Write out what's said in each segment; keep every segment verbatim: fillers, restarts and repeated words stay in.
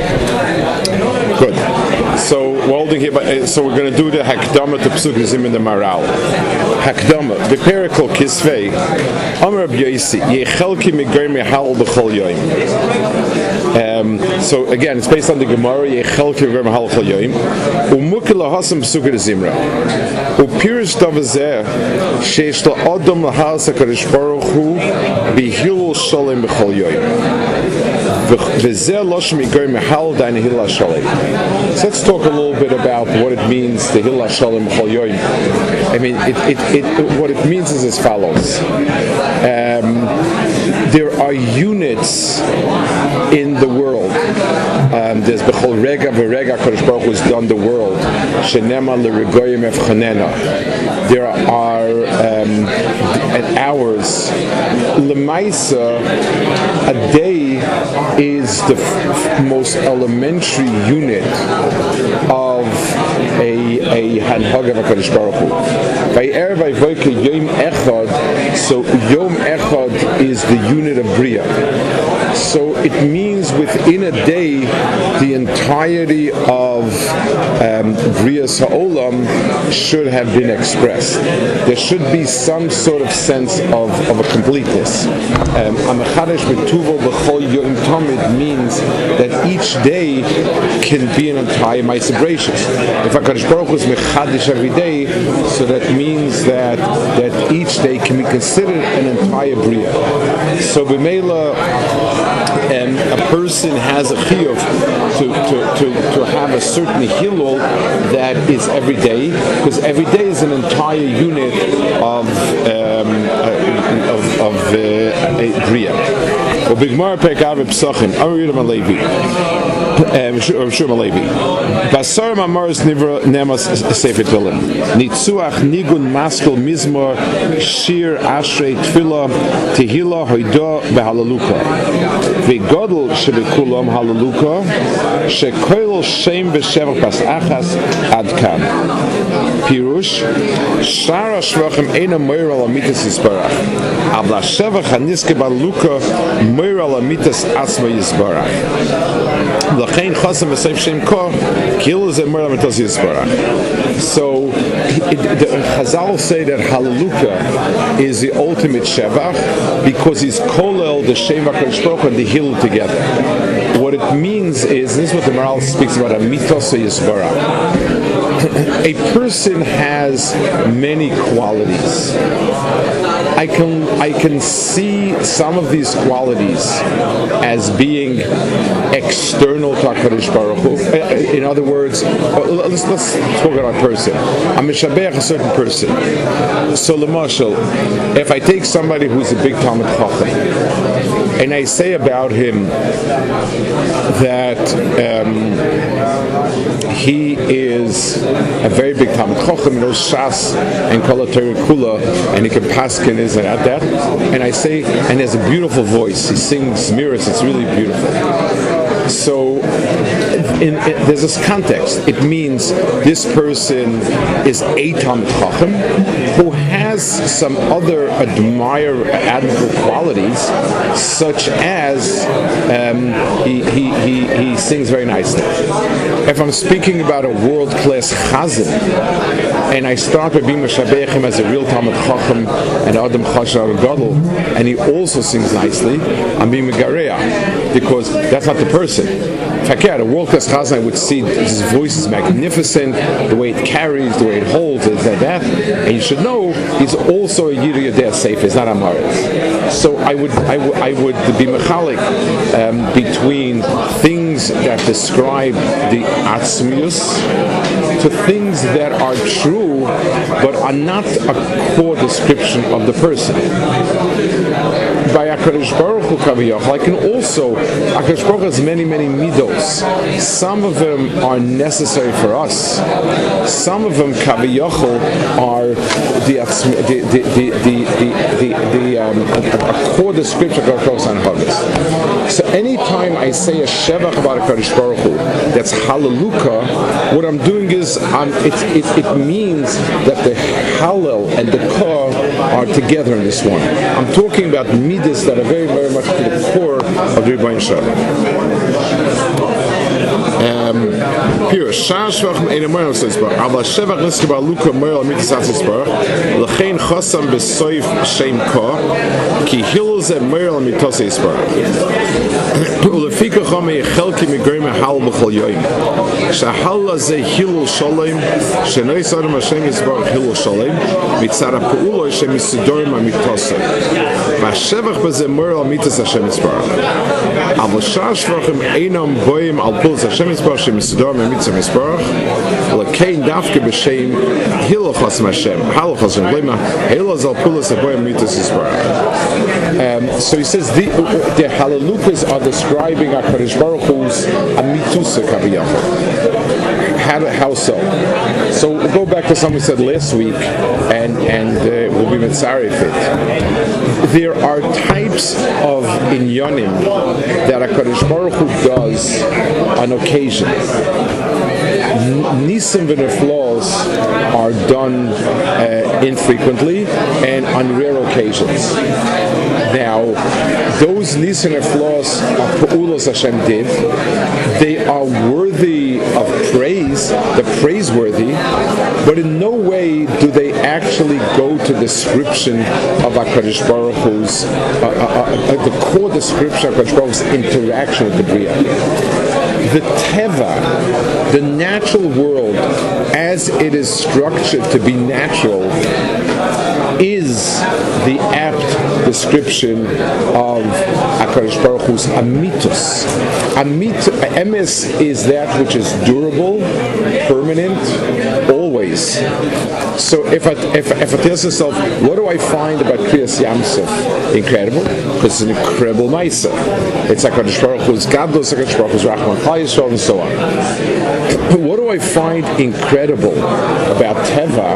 Good. So we're holding here, but, so we're going to do the Hakdama to Psukizim in the Maral. Hakdama, the Perikol Kisvei, Amar B'Yosi, Yechelki Migrei Mehal B'Chol Yoim. So again, it's based on the Gemara, Yechelki Migrei Mehal B'Chol Yoim, Umukil Lahasam Psukizim Zimra. Upirish Davazeh, Sheish La'adam Lahas HaKadosh Baruch Hu, B'Hilul Shalem B'Chol Yoim. So let's talk a little bit about what it means, the Hillel Shalom B'Chol Yoim. I mean, it, it, it, what it means is as follows. Um, there are units in the world. Um, there's B'Chol Rega V'Rega Kadosh Baruch Hu has done the world. Shenema L'Regoyim Evchanena. There are um, at hours. L'Maisa, a day is the f- most elementary unit of a a Hanhag of HaKadosh Baruch Hu. Vay'er vayvoike Yom Echad, so Yom Echad is the unit of Bria. So it means within a day, the entirety of um, Brias Ha'olam should have been expressed. There should be some sort of sense of, of a completeness. Amechadesh B'Tuvo B'Chol Yom Tamid means that each day can be an entire Ma'aseh Bereishis. If HaKadosh Baruch Hu is Mechadesh every day, so that means that that each day can be considered an entire Bria. So B'Meila, and a person has a chiyuv to, to, to, to have a certain hilul that is every day, because every day is an entire unit of um, of, of uh, a Bria. Well, Bigmar Pekav Psachim, Amar Levi. Shur Malevi. Basar Mamaris Nemas Sefer Tefillin. Nitzuach Nigun Maskil Mizmor Shir Ashrei Tefillah Tehillah Hoidah Behalaluka. V'Godel Shebekulam Halaluka Shekoil Shem B'Shevach Bas Achas Adkan. Pirush Shara Shvachim Eina Moira Lamitas Yisbarach. Avla Shevach Haniske Baluka Moira Lamitas Asma Yisbarach. So the Chazal say that Hallelujah is the ultimate Shevach because he's kolel the Shem HaKadosh Baruch Hu and the Hillel together. What it means is, this is what the Maral speaks about, a mitos Yisbarach. A person has many qualities. I can I can see some of these qualities as being external to HaKadosh Baruch Hu. In other words, let's, let's talk about a person. I'm a shabeach a certain person. So, l'mashal, if I take somebody who's a big Talmid Chacham, and I say about him that um, he is a very big Talmid Chacham, knows Shas and Kol HaTorah Kula, and he can paskin is and at that, and I say, and he has a beautiful voice. He sings mirrors. It's really beautiful. So, in, in, there's this context. It means this person is a Talmid Chacham who has some other admire, admirable qualities, such as um, he, he, he, he sings very nicely. If I'm speaking about a world-class chazan, and I start by being Meshabech him as a real Talmid Chacham and Adam Chashar Gadol, and he also sings nicely, I'm being Megareah, because that's not the person. If I care, a world-class chazan, I would see his voice is magnificent, the way it carries, the way it holds, it's like that. And you should know he's also a Yiri Yodea Sefer, he's not a Maritz. So I would, I would, I would be mechalik um, between things that describe the Atzmius to things that are true but are not a core description of the person. By HaKadosh Baruch Hu Kaviyach, I can also, HaKadosh Baruch Hu has many, many midos. Some of them are necessary for us. Some of them, Kaviyach, are the the the the the the, the um, a, a core description of HaKadosh Baruch Hu. So anytime I say a shevach about HaKadosh Baruch Hu, that's Hallelujah, what I'm doing is I'm, it, it, it means that the Hallel and the Kor are together in this one. I'm talking about midas that are very, very much to the core of the Rebbeinu Shalom. shar shvachim ein moral sisbar. Aber shevach niske ba luka moral mitzat sisbar. Lechein chasam besoif shem ka. Ki hilul ze moral mitzat sisbar. Ulefika chame yechelki migrime hal b'chol yoyim. Shahal ze hilul shalom. Shenoi sadam Hashem yisbar hilul shalom. Mitzara pu'ulo shem yisidorim ha-mitzat. V'ashevach b'ze moral mitzat Hashem yisbar. Aber shar shvachim einam boim al pulz Hashem yisbar shem yisidorim ha-mitzat yisbar. Lekein dafke b'shem hilul chasam Hashem. Halul chasam Hashem. Hilul zal pulz ha-boim mitzat yisbar. So he says the, the Halalukas are describing HaKadosh Baruch Hu's Amitusa Kaviyachol. How, how so? So we'll go back to something we said last week, and and uh, we'll be mitzaref it. There are types of inyanim that HaKadosh Baruch Hu does on occasion. Nisim v'neflos are done uh, infrequently and on rare occasions. Now, those nisim v'neflos of Pa'ulos Hashem did, they are worthy of praise, they're praiseworthy, but in no way do they actually go to description of HaKadosh Baruch Hu's, uh, uh, uh, the core description of HaKadosh Baruch Hu's interaction with the Bria. The Teva, the natural world, as it is structured to be natural, is the apt description of HaKadosh Baruch Hu's Amitus. Amit, emes is that which is durable, permanent, always. So if I if, if I tell myself, what do I find about Kriyas Yamsuf? Incredible, because it's an incredible Maisa. It's HaKadosh Baruch Hu's Gadlus, HaKadosh Baruch Hu's Rachman Chai Yisrael, and so on. But what do I find incredible about Teva?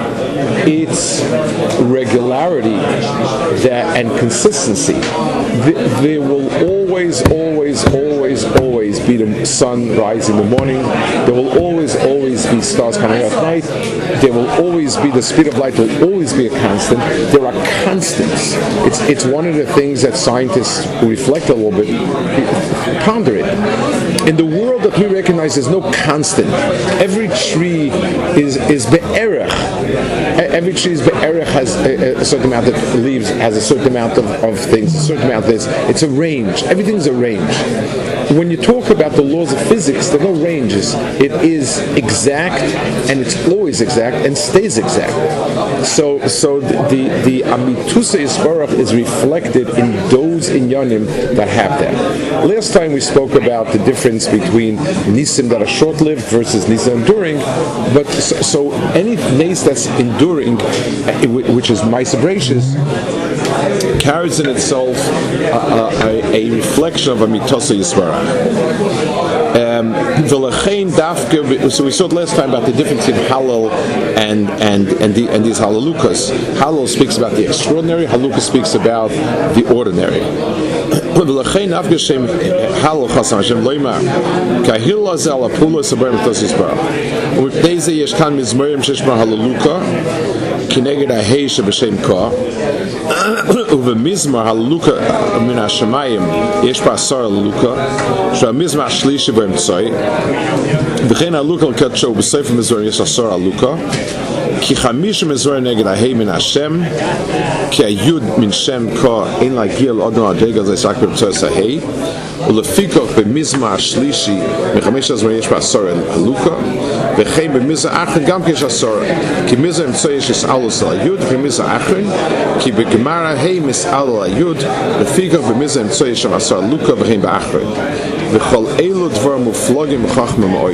Its regularity that and consistency. There will always, always, always, always be the sun rising in the morning. There will always, always be stars coming out at night. There will always be the speed of light. There will always be a constant. There are constants. It's it's one of the things that scientists who reflect a little bit ponder it. In the world that we recognize, there's no constant. Every tree is is be'erech. Every tree is be'erech, has a, a certain amount of leaves, has a certain amount of, of things, a certain amount of this. It's a range. Everything's a range. When you talk about the laws of physics, there are no ranges. It is exact, and it's always exact, and stays exact. So, so the the Amitusa Yisbarach is reflected in those inyanim that have that. Last time we spoke about the difference between nisim that are short-lived versus nisim enduring. But so, so any nace that's enduring, which is Maisa Bereshis, carries in itself uh, a, a reflection of a mitosa yisbarach. Um, so we saw it last time about the difference in halal and and and, the, and these halalukas. Halal speaks about the extraordinary. Halukah speaks about the ordinary. כנגד ההי שבשם כה ובמזמר הלוקה מן השמיים יש בה עשר הלוקה שהמזמר השלישי באמצעי וכן הלוקה לקדשו בספר מזמור יש עשר הלוקה כי חמישה מזמור נגד ההי מן השם כי היוד מן שם כה אין להגיע לאדון הדגל זה רק באמצעי ההי ולפיקוח במזמר השלישי מחמש הזמור יש בה עשר הלוקה וכן במזמר האחרון גם יש עשר כי מזמר אמצעי יש מסעלוס על היוד ובמזמר האחרון כי בגמר ההי מסעל על היוד לפיקוח במזמר אמצעי יש עשר הלוקה וכן באחרון וכל אלו דבר מופלוגים בחכמה מאוד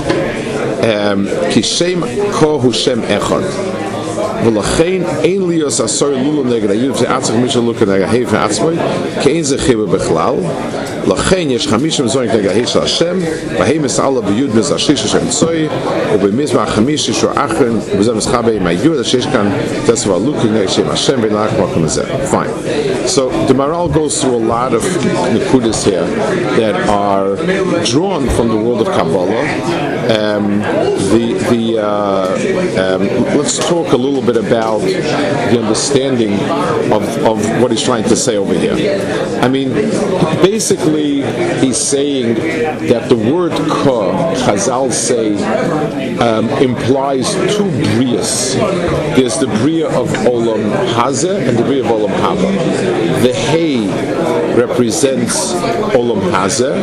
כי שם כה הוא שם אחד ולכן אין לי עושה עשר לולו נגד היוד זה עצח מי שלוקה נגד ההי ועצמי כי אין זה חיבה בכלל לכן יש חמישה מזורים נגד ההי של השם וההי מסעלה ביוד מזר שלישי של אמצעי ובמזמר החמישי שהוא אחרון וזה מסחבה עם היוד שיש כאן תסבר לוקה נגד שם השם ולאך מקום הזה. Fine. So the Maharal goes through a lot of nekudas here that are drawn from the world of Kabbalah. Um, the the uh, um, let's talk a little bit about the understanding of, of what he's trying to say over here. I mean, basically Basically, he's saying that the word ka, Chazal say, um, implies two brias. There's the bria of Olam Hazeh and the bria of Olam Haba. The Hey represents Olam Hazeh.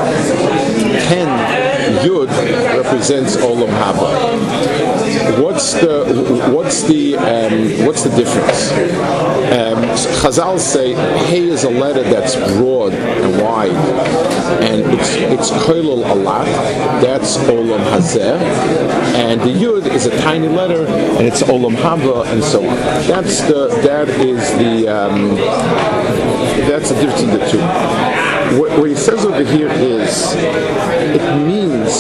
Ten Yud represents Olam Haba. What's the what's the um, what's the difference? Um, Chazal say Hey is a letter that's broad and wide, and it's it's koilel a lot. That's Olam Hazeh, and the Yud is a tiny letter, and it's Olam Haba, and so on. That's the that is the um, that's the difference in the two. What, what he says over here is it means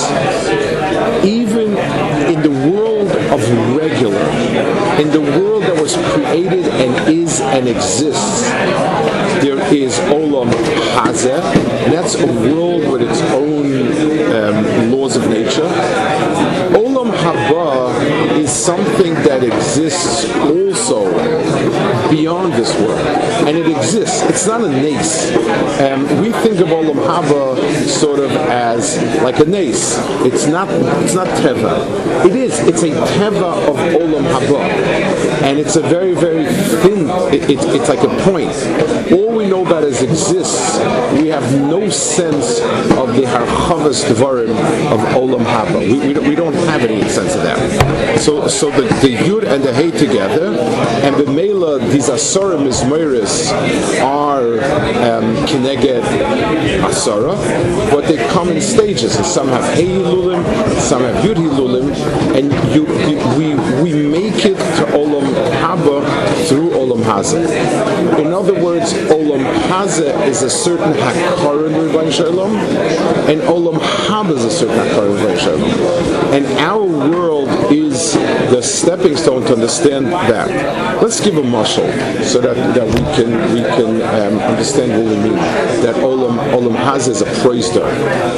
even in the world of regular, in the world that was created and is and exists, there is Olam Hazeh. That's a world with its own um, laws of nature. Olam Haba is something that exists also beyond this world, and it exists. It's not a nace. Um, we think of Olam Haba sort of as like a nace. It's not. It's not teva. It is. It's a teva of Olam Haba, and it's a very, very thin. It, it, it's like a point. All we know about it is exists. We have no sense of the harchavas dvarim of Olam Haba. We, we, don't, we don't have any sense of that. So, so the, the Yud and the Hey together, and the Mela, these Asorim Izmeiris are um, Kineged Asara, but they come in stages. And some have Hey Hilulim, some have Yud Hilulim, and you, you, we we make it to Olam Haba through Olam Hazeh. In other words, Olam Hazeh is a certain Hakar in Rebbeinu Shalom, and Olam Haba is a certain Hakar in Rebbeinu Shalom. And our world is the stepping stone to understand that. Let's give a mashal so that, that we can we can um, understand what we mean. That Olam Olam Hazeh is a proister.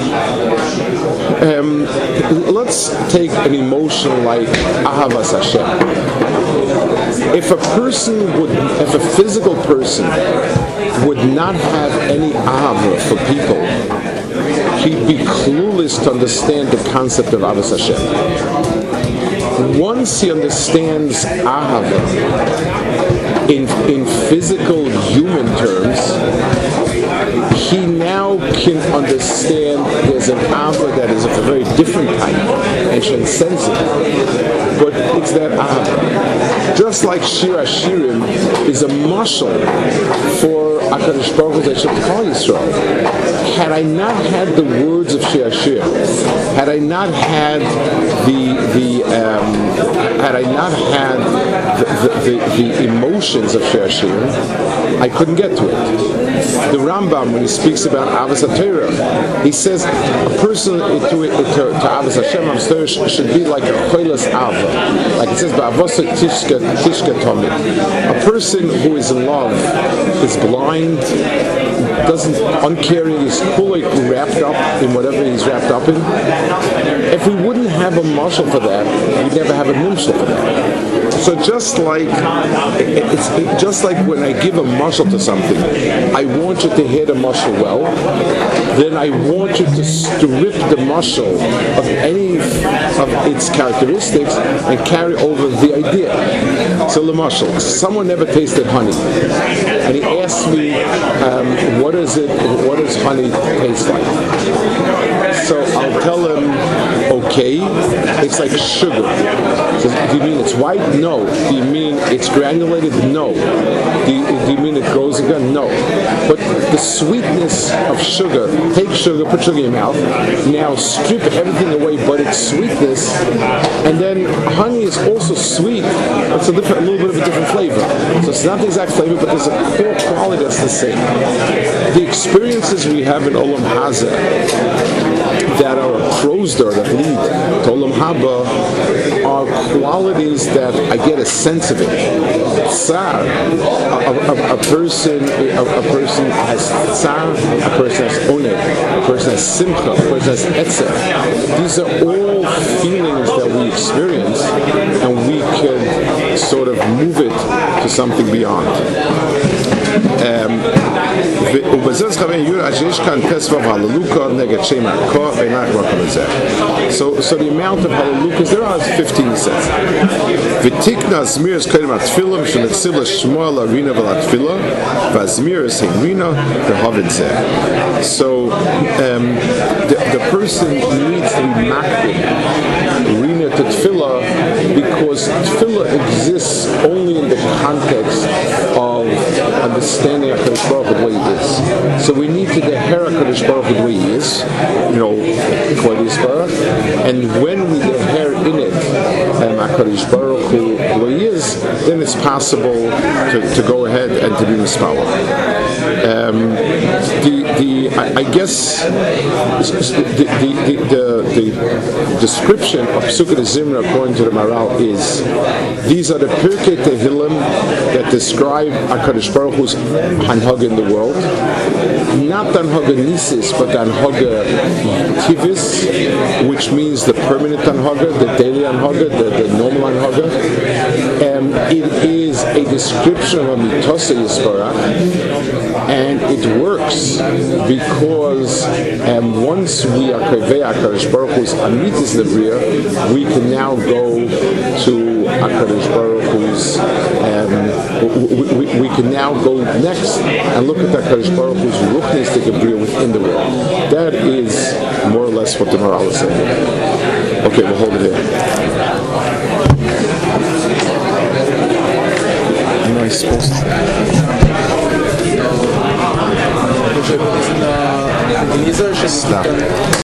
Um, let's take an emotion like Ahavas Hashem. If a person would, if a physical person would not have any ahava for people, he'd be clueless to understand the concept of Ahavas Hashem. Once he understands ahava in in physical human terms, he now can understand there's an ahava that is of a very different type and transcends it. But it's that ahava. Just like Shir Hashirim is a mashal for HaKadosh Baruch Hu Shel Kol Yisrael. Had I not had the words of Shir Hashirim, had I not had the the um, had I not had the, the, the, the emotions of Shir Hashirim, I couldn't get to it. The Rambam, when he speaks about Avos HaTorah, he says a person to, to, to Avos Hashem should be like a choilas ava. Like it says, Ba'avosa tishka tishka tomid. A person who is in love is blind, doesn't uncaring, is fully wrapped up in whatever he's wrapped up in. If we wouldn't have a mashal for that, we'd never have a nimshal for that. So just like it's just like when I give a mashal to something, I want you to hear the mashal well. Then I want you to strip the mashal of any of its characteristics and carry over the idea. So the mashal, someone never tasted honey, and he asked me, um, "What is it? What does honey taste like?" So I'll tell him, "Okay, it's like sugar." So, do you mean it's white? No. Do you mean it's granulated? No. Do you, do you mean it grows again? No. But the sweetness of sugar, take sugar, put sugar in your mouth, now strip everything away but its sweetness, and then honey is also sweet, it's a, different, a little bit of a different flavor. So it's not the exact flavor, but there's a core quality that's the same. The experiences we have in Olam Hazeh that are a prosdor that lead to Olam Haba are qualities that I get a sense of it. Tsar, a, a, a person, a, a person has tsar, a person has oneg, a person has simcha, a person has etzer. These are all feelings that we experience, and we can sort of move it to something beyond. Um, so, so the amount of halalukas there are is fifteen cents. V'tikna zmiris kodim atfilah v'shemitzila shmuel arina v'latfilah v'azmiris heirina v'havin zeh. So um, the, the person needs to be makbid rina to tefillah because tefillah exists only in the context of understanding HaKadosh Baruch Hu the way He is. So we need to deher HaKadosh Baruch Hu the way He is, you know, Kvod Yisbarach, and when we deher in it um, HaKadosh Baruch Hu the way He is, then it's possible to, to go ahead and to be mispala. Um, the the I, I guess the the, the the the description of Pesukei Zimra according to the Maral is these are the Pirkei Tehillim that describe HaKadosh Baruch Hu's Hanhaga in the world, not the Hanhaga Nisis, but the Hanhaga Tivis, which means the permanent Hanhaga, the daily Hanhaga, the, the normal Hanhaga. Um, it is a description of a Mitosa Yisbarach, and it works because um, once we are Kaveh HaKadosh Baruch Hu's Amitis Nebriya, we can now go to HaKadosh Baruch Hu's, um, we, we, we can now go next and look at HaKadosh Baruch Hu's Ruchnistic Nebriya within the world. That is more or less what the Maral is saying. Okay, we'll hold it here. Am I supposed to?